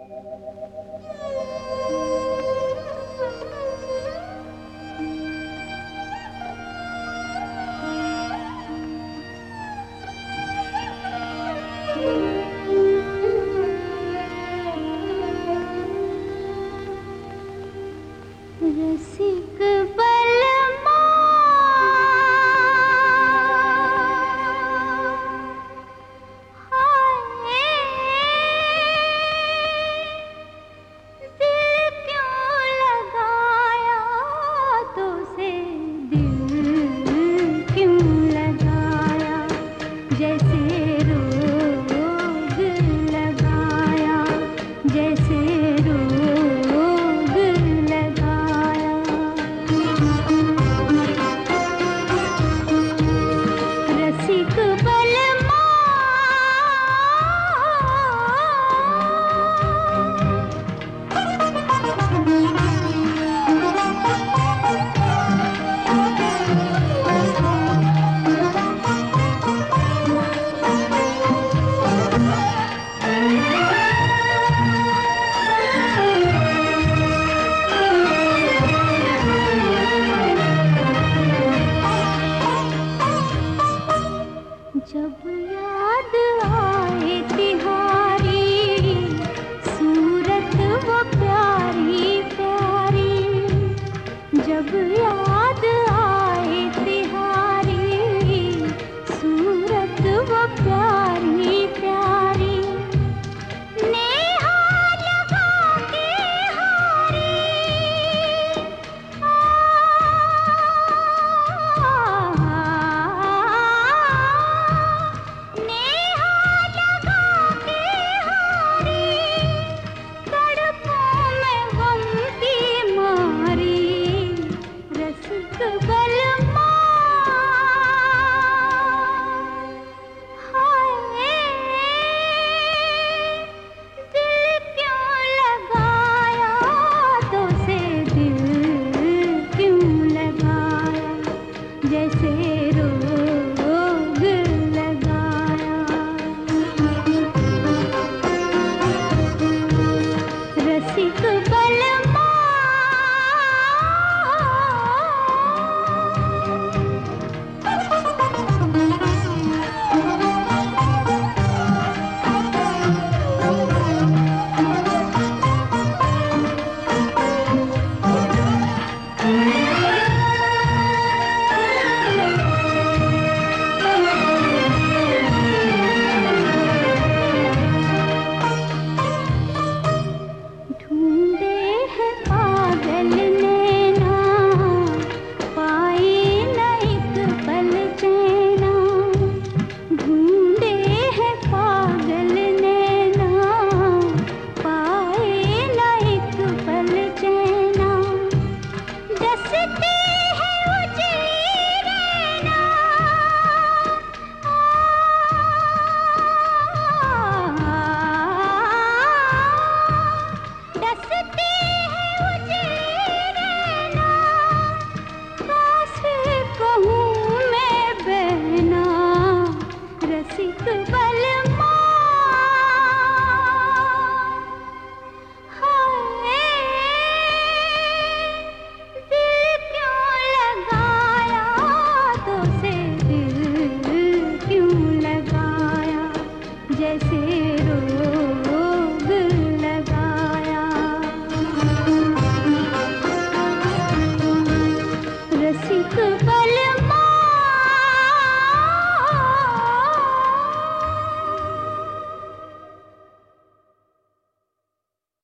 रसिक बलमा हाय, दिल क्यों लगाया तो से दिल क्यों लगाया, जैसे रोग लगाया, जैसे जब याद आए तिहारी सूरत वो प्यारी प्यारी, जब याद आए तिहारी सूरत वो प्यारी प्यारी, नेहा लगा के हारी जैसे रोग लगाया, रसिक बलमा रसिक बलमा हाय, दिल क्यों लगाया तो से दिल क्यों लगाया, जैसे